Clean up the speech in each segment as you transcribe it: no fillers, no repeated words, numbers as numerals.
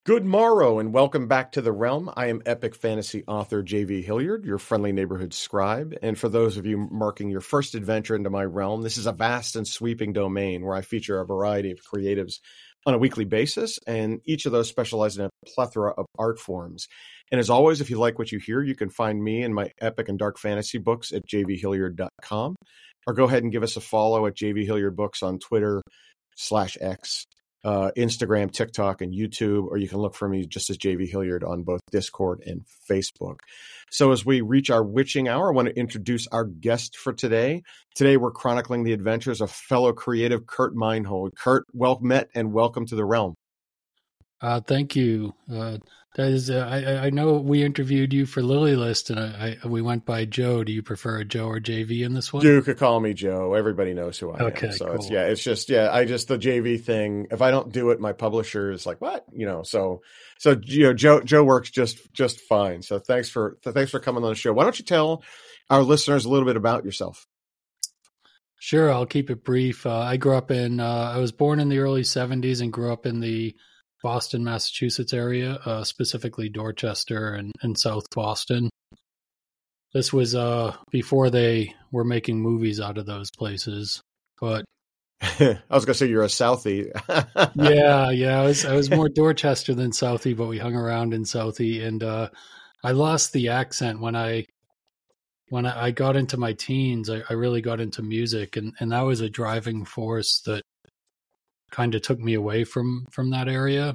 Good morrow and welcome back to the realm. I am epic fantasy author J.V. Hilliard, your friendly neighborhood scribe. And for those of you marking your first adventure into my realm, this is a vast and sweeping domain where I feature a variety of creatives on a weekly basis, and each of those specialize in a plethora of art forms. And as always, if you like what you hear, you can find me and my epic and dark fantasy books at jvhilliard.com, or go ahead and give us a follow at JV Hilliard Books on Twitter/X. Instagram, TikTok, and YouTube, or you can look for me just as JV Hilliard on both Discord and Facebook. So as we reach our witching hour, I want to introduce our guest for today. Today, we're chronicling the adventures of fellow creative Kurt Meinhold. Kurt, well met and welcome to the realm. Thank you. That is, I know we interviewed you for Lily List, and we went by Joe. Do you prefer Joe or JV in this one? You could call me Joe. Everybody knows who I am. So cool. it's just the JV thing. If I don't do it, my publisher is like, what? So Joe works just fine. So thanks for coming on the show. Why don't you tell our listeners a little bit about yourself? Sure, I'll keep it brief. I grew up I was born in the early 70s and grew up in the Boston, Massachusetts area, specifically Dorchester and South Boston. This was before they were making movies out of those places. But I was gonna say you're a Southie. yeah. I was more Dorchester than Southie, but we hung around in Southie, and I lost the accent when I got into my teens. I really got into music, and that was a driving force that kind of took me away from that area.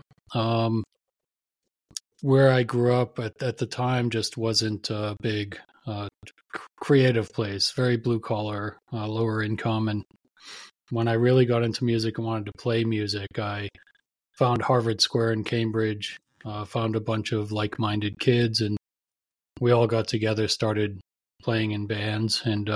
Where I grew up at the time just wasn't a big creative place, very blue collar, lower income. And when I really got into music and wanted to play music, I found Harvard Square in Cambridge, found a bunch of like-minded kids, and we all got together, started playing in bands, and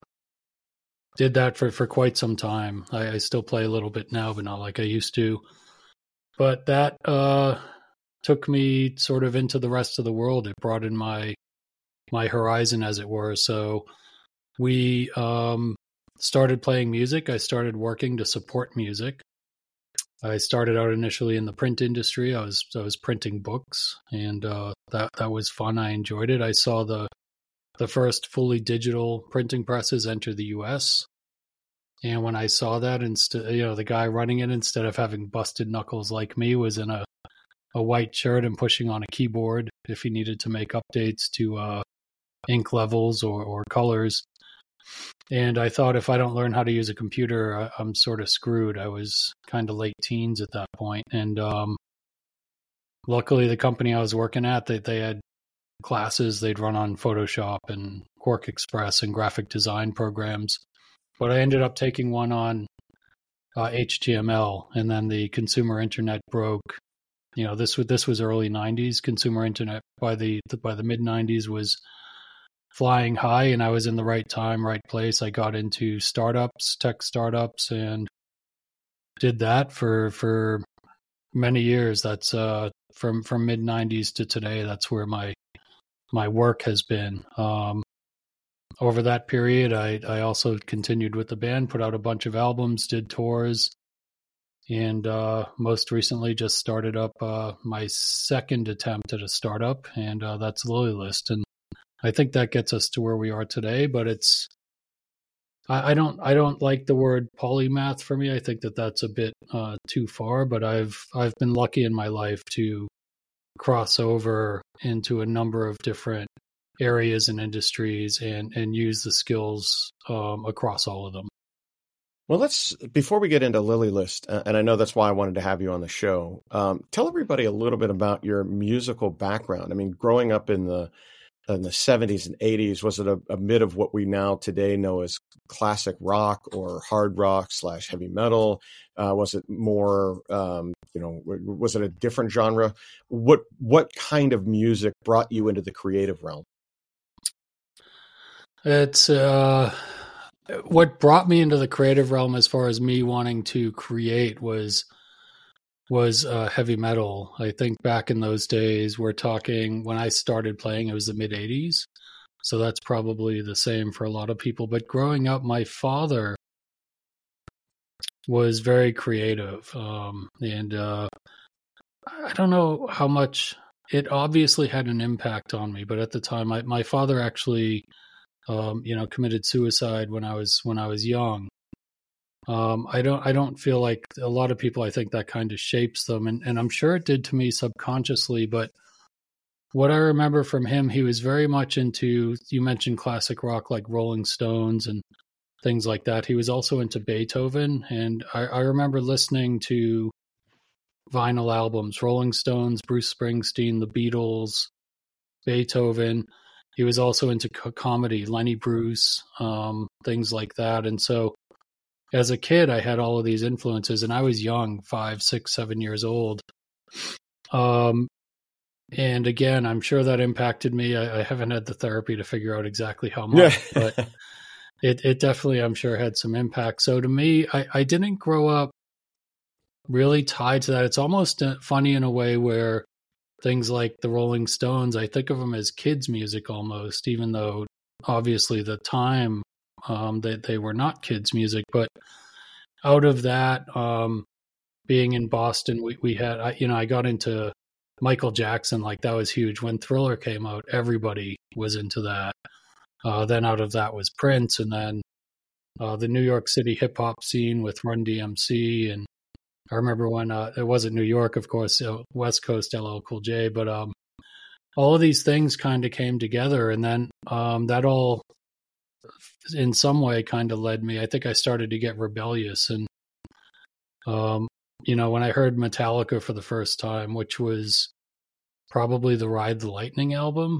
did that for quite some time. I still play a little bit now, but not like I used to. But that took me sort of into the rest of the world. It broadened my horizon, as it were. So we started playing music. I started working to support music. I started out initially in the print industry. I was printing books, and that was fun. I enjoyed it. I saw the first fully digital printing presses enter the U.S. And when I saw that, the guy running it, instead of having busted knuckles like me, was in a white shirt and pushing on a keyboard if he needed to make updates to ink levels or colors. And I thought, if I don't learn how to use a computer, I'm sort of screwed. I was kind of late teens at that point. And luckily, the company I was working at, they had classes they'd run on Photoshop and Quark Express and graphic design programs. But I ended up taking one on HTML, and then the consumer internet broke. This was early 90s. Consumer internet by the mid 90s was flying high, and I was in the right time, right place. I got into tech startups, and did that for many years. That's from mid 90s to today. That's where my work has been. Over that period, I also continued with the band, put out a bunch of albums, did tours, and most recently just started up my second attempt at a startup, and that's Lily List. And I think that gets us to where we are today, but I don't like the word polymath for me. I think that's a bit too far, but I've been lucky in my life to cross over into a number of different areas and industries and use the skills across all of them. Well, before we get into Lily List, and I know that's why I wanted to have you on the show, tell everybody a little bit about your musical background. I mean, growing up in the 70s and 80s, was it a bit of what we now today know as classic rock or hard rock / heavy metal? Was it more, was it a different genre? What kind of music brought you into the creative realm? It's what brought me into the creative realm, as far as me wanting to create, was heavy metal. I think back in those days, we're talking when I started playing, it was the mid 80s. So that's probably the same for a lot of people. But growing up, my father was very creative. And I don't know how much it obviously had an impact on me, but at the time, my father actually, committed suicide when I was young. I don't feel like a lot of people, I think that kind of shapes them. And I'm sure it did to me subconsciously, but what I remember from him, he was very much into, you mentioned classic rock like Rolling Stones and things like that. He was also into Beethoven. And I remember listening to vinyl albums, Rolling Stones, Bruce Springsteen, the Beatles, Beethoven. He was also into comedy, Lenny Bruce, things like that. And so as a kid, I had all of these influences, and I was young, 5, 6, 7 years old. And again, I'm sure that impacted me. I haven't had the therapy to figure out exactly how much, but it definitely, I'm sure, had some impact. So to me, I didn't grow up really tied to that. It's almost funny in a way where things like the Rolling Stones, I think of them as kids' music almost, even though obviously the time they were not kids' music. But out of that, being in Boston, we had, I got into Michael Jackson, like that was huge. When Thriller came out, everybody was into that. Then out of that was Prince, and then the New York City hip hop scene with Run DMC. And I remember when it wasn't New York, of course, West Coast LL Cool J, but all of these things kind of came together, and then that all in some way kind of led me. I think I started to get rebellious, and when I heard Metallica for the first time, which was probably the Ride the Lightning album,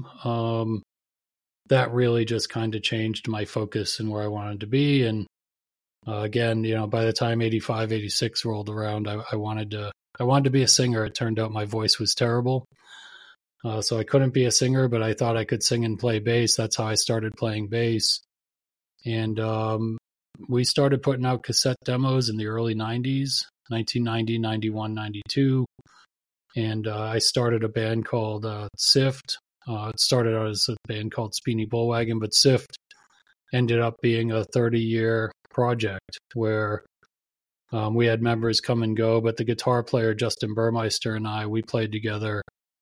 that really just kind of changed my focus and where I wanted to be. And again, by the time 85, 86 rolled around, I wanted to be a singer. It turned out my voice was terrible. So I couldn't be a singer, but I thought I could sing and play bass. That's how I started playing bass. And we started putting out cassette demos in the early 90s, 1990, 91, 92. And I started a band called Sift. It started out as a band called Speedy Bullwagon, but Sift ended up being a 30-year project where we had members come and go, but the guitar player, Justin Burmeister, and we played together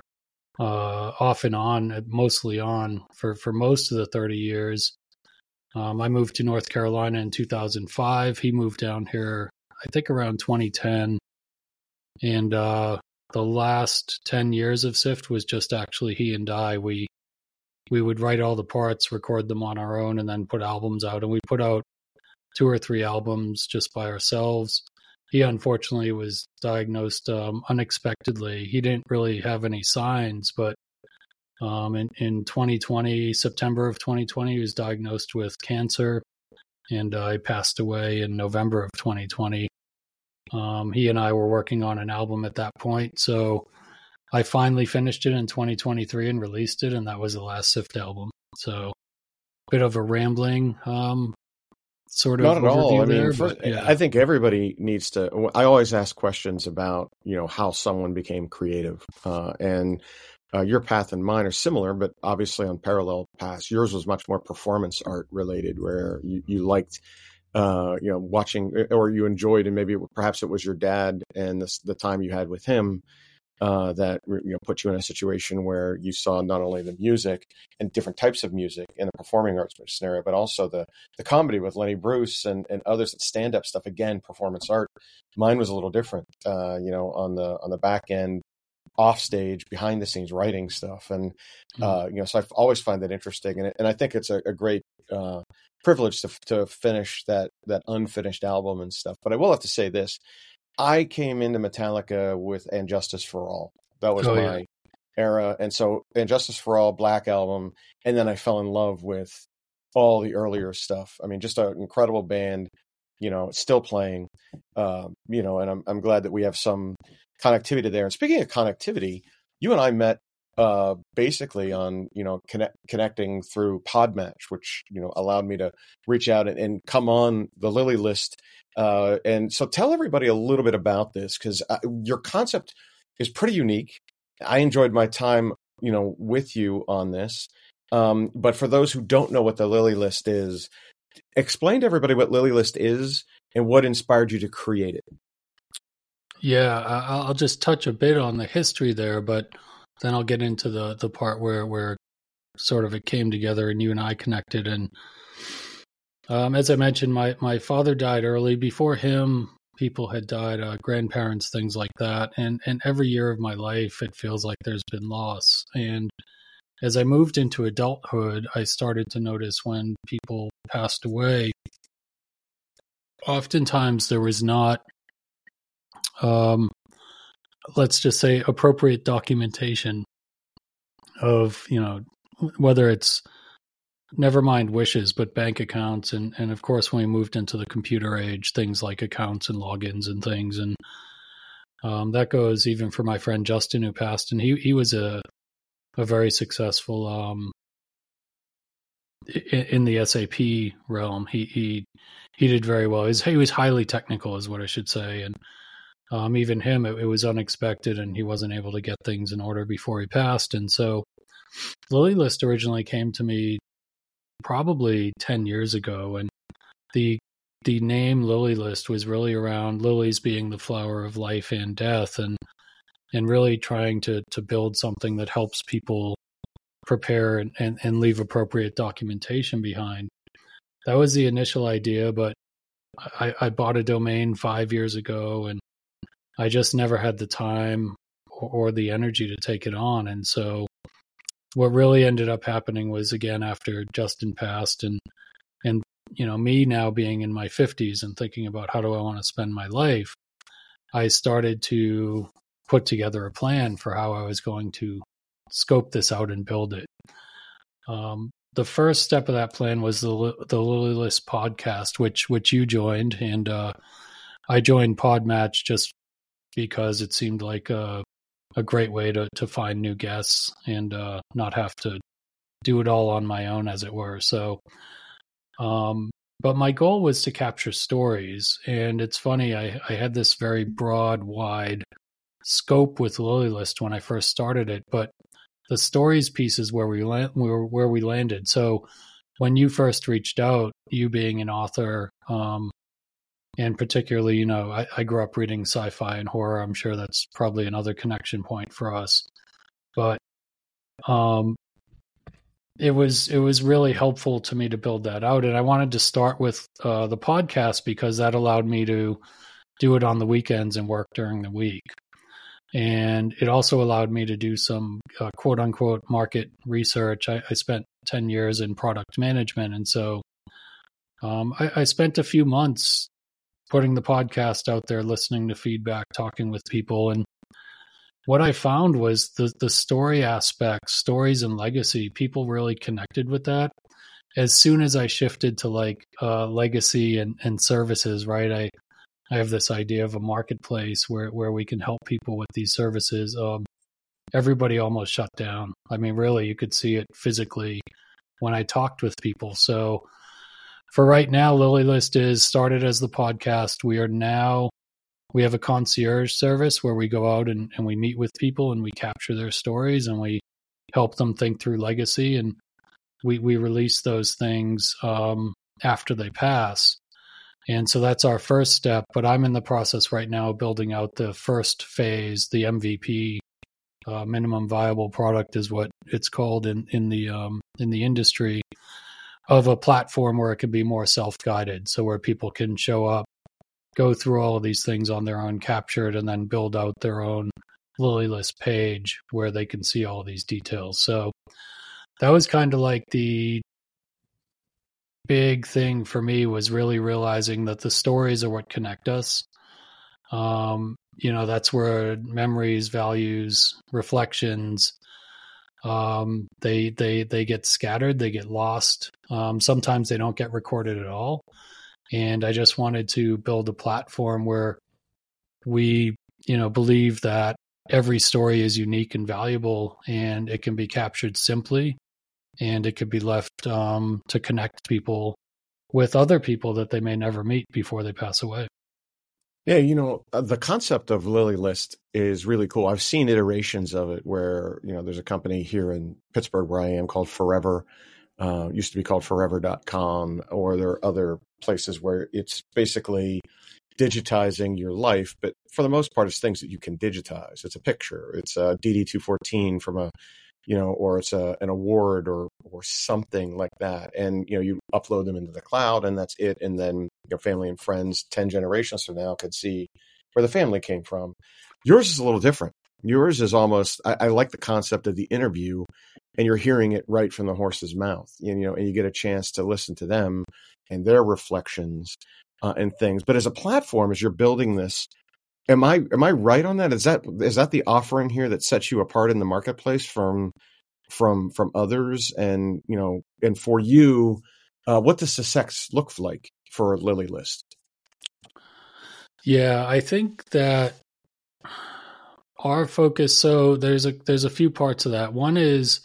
off and on, mostly on, for most of the 30 years. I moved to North Carolina in 2005. He moved down here, I think, around 2010. And the last 10 years of Sift was just actually he and I. We would write all the parts, record them on our own, and then put albums out. And we put out 2 or 3 albums just by ourselves. He unfortunately was diagnosed unexpectedly. He didn't really have any signs, but in 2020, September of 2020, he was diagnosed with cancer, and he passed away in November of 2020. He and I were working on an album at that point, so I finally finished it in 2023 and released it, and that was the last Sift album. So, bit of a rambling sort of not at all. I there, mean, I think everybody needs to. I always ask questions about how someone became creative, and your path and mine are similar, but obviously on parallel paths. Yours was much more performance art related, where you liked. Watching, or you enjoyed, and maybe perhaps it was your dad and the time you had with him that put you in a situation where you saw not only the music and different types of music in the performing arts scenario, but also the comedy with Lenny Bruce and others, that stand up stuff. Again, performance art. Mine was a little different. On the back end, off stage, behind the scenes, writing stuff, and so I always find that interesting, and I think it's a great privilege to finish that unfinished album and stuff. But I will have to say this: I came into Metallica with And Justice for All. That was my era, and so And Justice for All, Black Album, and then I fell in love with all the earlier stuff. I mean, just an incredible band. Still playing. And I'm glad that we have some connectivity there. And speaking of connectivity, you and I met basically on connecting through Podmatch, which allowed me to reach out and come on the Lily List. And so tell everybody a little bit about this, because your concept is pretty unique. I enjoyed my time with you on this, but for those who don't know what the Lily List is, explain to everybody what Lily List is and what inspired you to create it. Yeah, I'll just touch a bit on the history there, but then I'll get into the part where sort of it came together and you and I connected. And as I mentioned, my father died early. Before him, people had died, grandparents, things like that. And every year of my life, it feels like there's been loss. And as I moved into adulthood, I started to notice when people passed away, oftentimes there was not, let's just say, appropriate documentation of, whether it's, never mind wishes, but bank accounts. And of course, when we moved into the computer age, things like accounts and logins and things. And that goes even for my friend Justin, who passed. And he was a very successful in the SAP realm. He did very well. He was highly technical, is what I should say. And even him, it was unexpected, and he wasn't able to get things in order before he passed. And so LilyList originally came to me probably 10 years ago, and the name LilyList was really around lilies being the flower of life and death, and really trying to build something that helps people prepare and leave appropriate documentation behind. That was the initial idea, but I bought a domain 5 years ago, and I just never had the time or the energy to take it on. And so what really ended up happening was, again, after Justin passed and me now being in my 50s and thinking about how do I want to spend my life, I started to put together a plan for how I was going to scope this out and build it. The first step of that plan was the LilyList podcast, which you joined, and I joined Podmatch just because it seemed like a great way to find new guests and not have to do it all on my own, as it were. So, but my goal was to capture stories. And it's funny, I had this very broad, wide scope with LilyList when I first started it, but the stories piece is where we landed. So when you first reached out, you being an author, and particularly, I grew up reading sci-fi and horror. I'm sure that's probably another connection point for us. But it was really helpful to me to build that out. And I wanted to start with the podcast because that allowed me to do it on the weekends and work during the week. And it also allowed me to do some quote unquote market research. I spent 10 years in product management. And so I spent a few months putting the podcast out there, listening to feedback, talking with people. And what I found was the story aspect, stories and legacy, people really connected with that. As soon as I shifted to legacy and services, right? I have this idea of a marketplace where we can help people with these services. Everybody almost shut down. I mean, really, you could see it physically when I talked with people. So for right now, LilyList is started as the podcast. We have a concierge service where we go out and we meet with people and we capture their stories and we help them think through legacy. And we release those things after they pass. And so that's our first step. But I'm in the process right now of building out the first phase, the MVP, minimum viable product is what it's called in the industry, of a platform where it can be more self-guided. So where people can show up, go through all of these things on their own, capture it, and then build out their own LilyList page where they can see all these details. So that was kind of like the big thing for me, was really realizing that the stories are what connect us. That's where memories, values, reflections, they get scattered, they get lost. Sometimes they don't get recorded at all. And I just wanted to build a platform where we, believe that every story is unique and valuable, and it can be captured simply, and it could be left to connect people with other people that they may never meet before they pass away. Yeah, the concept of LilyList is really cool. I've seen iterations of it where, there's a company here in Pittsburgh where I am called Forever. Used to be called forever.com, or there are other places where it's basically digitizing your life, but for the most part, it's things that you can digitize. It's a picture, it's a DD-214 from a, or it's an award or something like that. And, you upload them into the cloud and that's it. And then your family and friends 10 generations from now could see where the family came from. Yours is a little different. Yours is almost, I like the concept of the interview and you're hearing it right from the horse's mouth, and you get a chance to listen to them and their reflections and things. But as a platform, as you're building this, am I right on that? Is that the offering here that sets you apart in the marketplace from others? And, and for you, what does success look like for LilyList? Yeah, I think that our focus, so there's a few parts of that. One is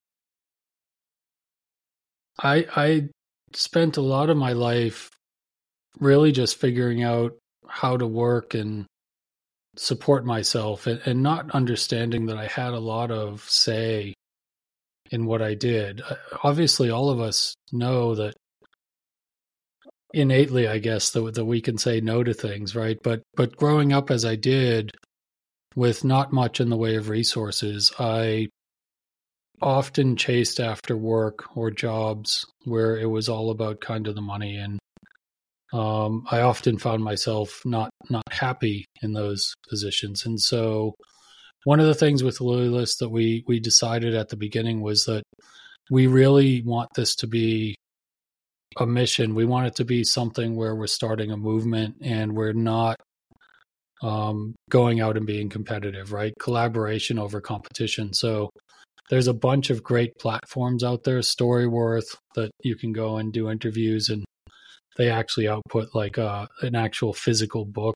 I spent a lot of my life really just figuring out how to work and support myself and not understanding that I had a lot of say in what I did. Obviously, all of us know that innately, I guess, that we can say no to things, right? But growing up as I did with not much in the way of resources, I often chased after work or jobs where it was all about kind of the money, and I often found myself not happy in those positions. And so one of the things with LilyList that we decided at the beginning was that we really want this to be a mission. We want it to be something where we're starting a movement and we're not going out and being competitive, right? Collaboration over competition. So there's a bunch of great platforms out there, Storyworth, that you can go and do interviews, and they actually output like an actual physical book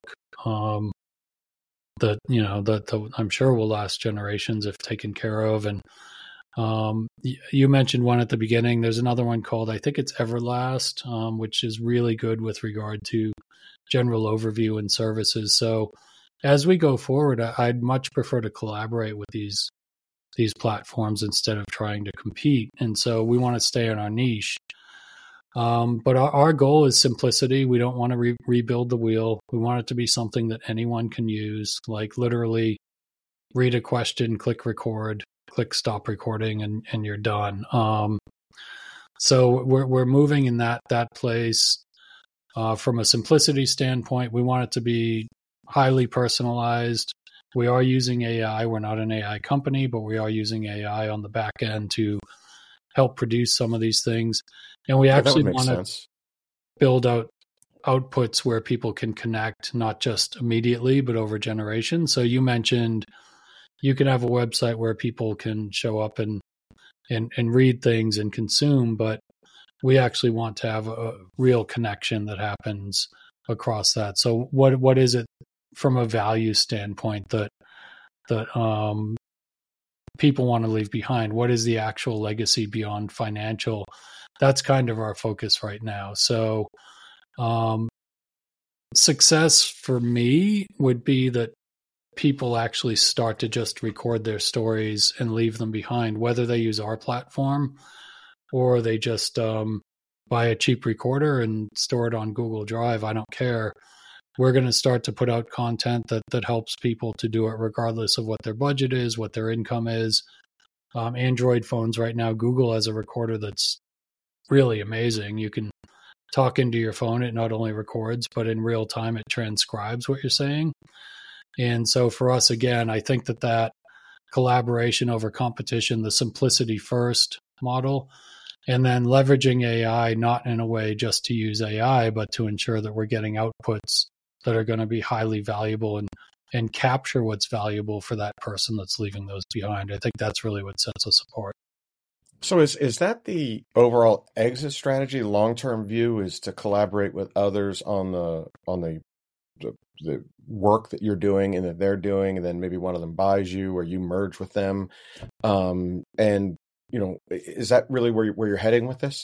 that I'm sure will last generations if taken care of. And you mentioned one at the beginning. There's another one called, I think it's Everlast, which is really good with regard to general overview and services. So as we go forward, I'd much prefer to collaborate with these platforms instead of trying to compete. And so we want to stay in our niche. But our goal is simplicity. We don't want to rebuild the wheel. We want it to be something that anyone can use, like literally read a question, click record, click stop recording, and you're done. So we're moving in that place. From a simplicity standpoint, we want it to be highly personalized. We are using AI. We're not an AI company, but we are using AI on the back end to help produce some of these things. And we actually want to build out outputs where people can connect, not just immediately, but over generations. So you mentioned you can have a website where people can show up and read things and consume, but we actually want to have a real connection that happens across that. So what is it from a value standpoint that people want to leave behind? What is the actual legacy beyond financial? That's kind of our focus right now. So success for me would be that people actually start to just record their stories and leave them behind, whether they use our platform or they just buy a cheap recorder and store it on Google Drive. I don't care. We're going to start to put out content that helps people to do it regardless of what their budget is, what their income is. Android phones right now, Google has a recorder that's really amazing. You can talk into your phone. It not only records, but in real time, it transcribes what you're saying. And so for us, again, I think that collaboration over competition, the simplicity first model, and then leveraging AI, not in a way just to use AI, but to ensure that we're getting outputs that are going to be highly valuable and capture what's valuable for that person that's leaving those behind. I think that's really what sets us apart. So is that the overall exit strategy, long-term view, is to collaborate with others on the work that you're doing and that they're doing, and then maybe one of them buys you or you merge with them? And is that really where you're heading with this?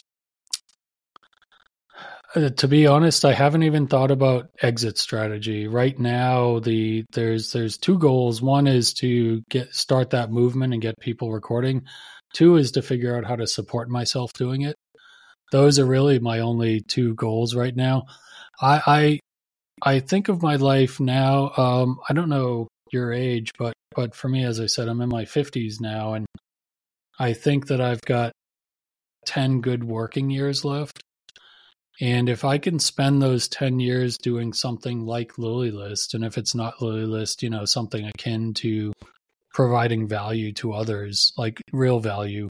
To be honest, I haven't even thought about exit strategy. Right now, there's two goals. One is to start that movement and get people recording. Two is to figure out how to support myself doing it. Those are really my only two goals right now. I I think of my life now. I don't know your age, but for me, as I said, I'm in my 50s now, and I think that I've got 10 good working years left. And if I can spend those 10 years doing something like LilyList, and if it's not LilyList, something akin to providing value to others, like real value,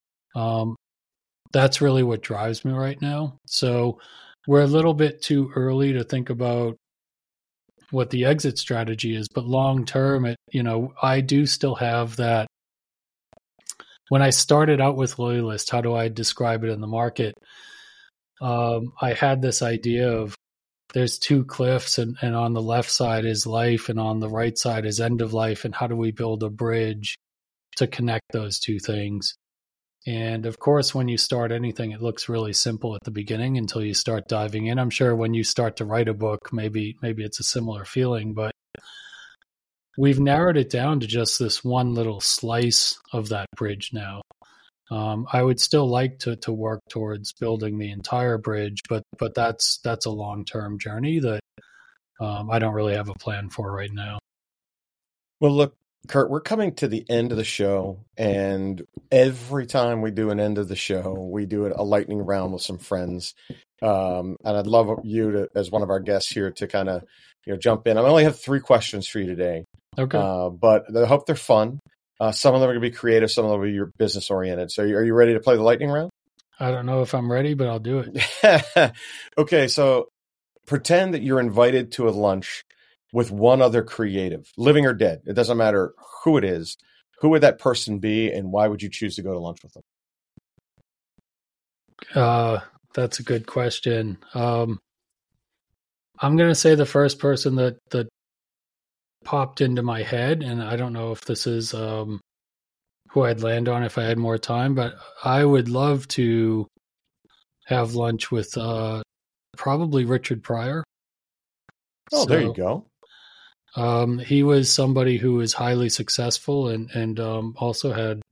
that's really what drives me right now. So we're a little bit too early to think about what the exit strategy is, but long term, I do still have that. When I started out with LilyList, how do I describe it in the market? I had this idea of there's two cliffs, and on the left side is life, and on the right side is end of life, and how do we build a bridge to connect those two things? And of course, when you start anything, it looks really simple at the beginning until you start diving in. I'm sure when you start to write a book, maybe it's a similar feeling, but we've narrowed it down to just this one little slice of that bridge now. I would still like to work towards building the entire bridge, but that's a long-term journey that I don't really have a plan for right now. Well, look, Kurt, we're coming to the end of the show, and every time we do an end of the show, we do a lightning round with some friends. And I'd love you to, as one of our guests here, to kind of jump in. I only have 3 questions for you today. Okay. But I hope they're fun. Some of them are going to be creative. Some of them will be business oriented. So are you ready to play the lightning round? I don't know if I'm ready, but I'll do it. Okay. So pretend that you're invited to a lunch with one other creative, living or dead. It doesn't matter who it is. Who would that person be, and why would you choose to go to lunch with them? That's a good question. I'm going to say the first person that popped into my head, and I don't know if this is who I'd land on if I had more time, but I would love to have lunch with probably Richard Pryor. Oh, there you go. He was somebody who was highly successful and also had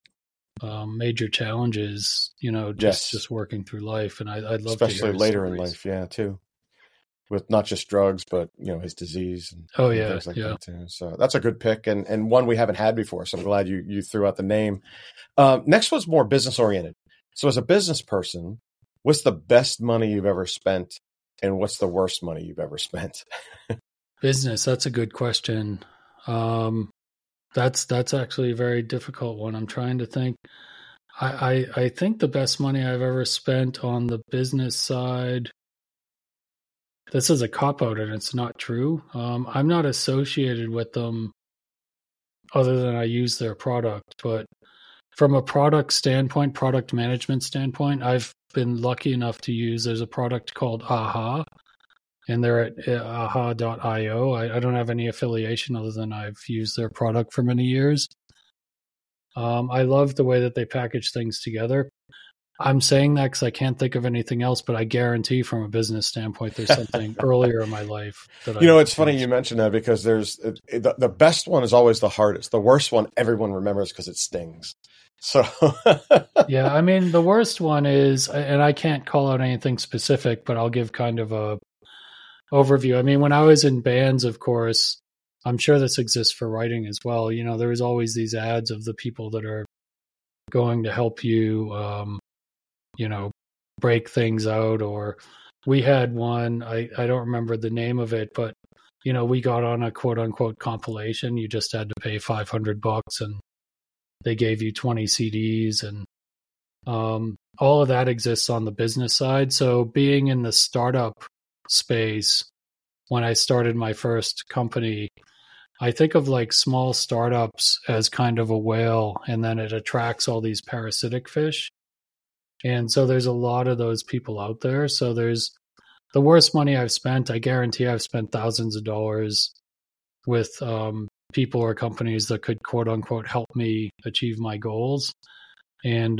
major challenges, just working through life. And I'd love to hear his later stories. In life. Yeah, too. With not just drugs, but his disease and things like that too. So that's a good pick and one we haven't had before. So I'm glad you threw out the name. Next one's more business oriented. So as a business person, what's the best money you've ever spent, and what's the worst money you've ever spent? Business, that's a good question. That's actually a very difficult one. I'm trying to think. I think the best money I've ever spent on the business side. This is a cop-out, and it's not true. I'm not associated with them other than I use their product. But from a product standpoint, product management standpoint, I've been lucky enough to use, there's a product called AHA, and they're at aha.io. I don't have any affiliation other than I've used their product for many years. I love the way that they package things together. I'm saying that because I can't think of anything else, but I guarantee from a business standpoint, there's something earlier in my life that it's funny you mentioned that, because there's the best one is always the hardest. The worst one everyone remembers because it stings. So yeah, I mean, the worst one is, and I can't call out anything specific, but I'll give kind of a overview. I mean, when I was in bands, of course, I'm sure this exists for writing as well. There was always these ads of the people that are going to help you, break things out. Or we had one, I don't remember the name of it, but, we got on a quote unquote compilation. You just had to pay $500 and they gave you 20 CDs, and all of that exists on the business side. So being in the startup space, when I started my first company, I think of like small startups as kind of a whale, and then it attracts all these parasitic fish. And so there's a lot of those people out there. So there's the worst money I've spent. I guarantee I've spent thousands of dollars with people or companies that could quote unquote help me achieve my goals. And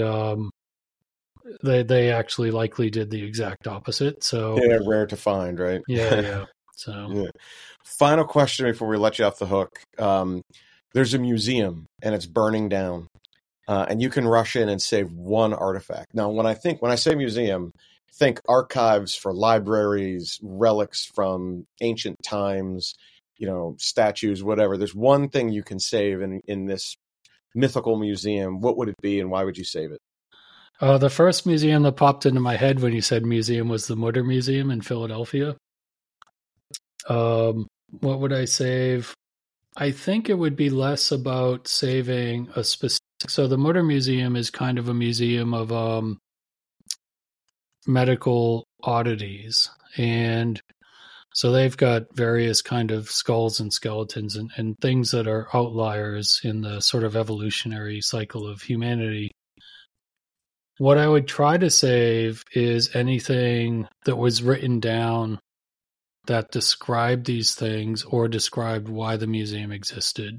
they actually likely did the exact opposite. So yeah, rare to find, right? Yeah. So yeah. Final question before we let you off the hook. There's a museum and it's burning down. And you can rush in and save one artifact. Now, when I say museum, think archives for libraries, relics from ancient times, statues, whatever. There's one thing you can save in this mythical museum. What would it be, and why would you save it? The first museum that popped into my head when you said museum was the Mutter Museum in Philadelphia. What would I save? I think it would be less about saving a specific. So the Mutter Museum is kind of a museum of medical oddities, and so they've got various kind of skulls and skeletons and things that are outliers in the sort of evolutionary cycle of humanity. What I would try to save is anything that was written down that described these things or described why the museum existed.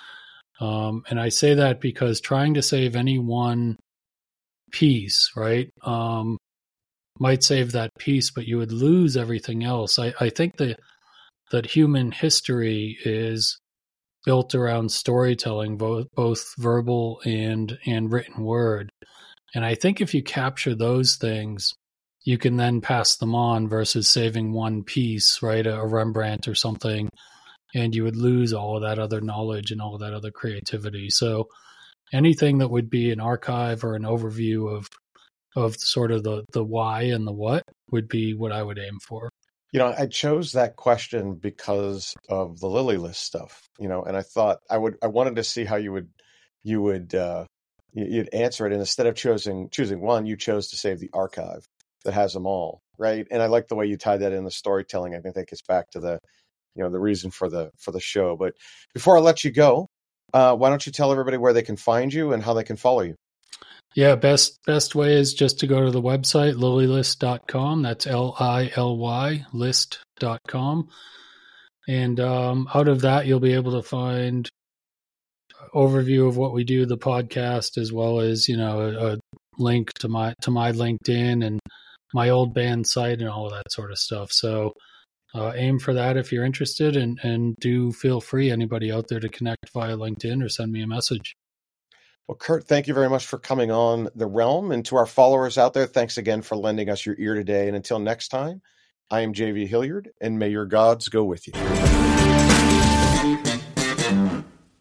And I say that because trying to save any one piece, right, might save that piece, but you would lose everything else. I think that human history is built around storytelling, both verbal and written word. And I think if you capture those things, you can then pass them on versus saving one piece, right, a Rembrandt or something, and you would lose all of that other knowledge and all of that other creativity. So anything that would be an archive or an overview of sort of the why and the what would be what I would aim for. I chose that question because of the Lily List stuff, and I thought I wanted to see how you'd answer it. And instead of choosing one, you chose to save the archive that has them all, right? And I like the way you tied that in the storytelling. I think that gets back to the reason for the show. But before I let you go, why don't you tell everybody where they can find you and how they can follow you? Yeah, best way is just to go to the website, lilylist.com. That's LILY list.com. And out of that, you'll be able to find overview of what we do, the podcast, as well as, a link to my LinkedIn and my old band site and all of that sort of stuff. So aim for that if you're interested, and do feel free, anybody out there, to connect via LinkedIn or send me a message. Well, Kurt, thank you very much for coming on The Realm. And to our followers out there, thanks again for lending us your ear today. And until next time, I am JV Hilliard, and may your gods go with you.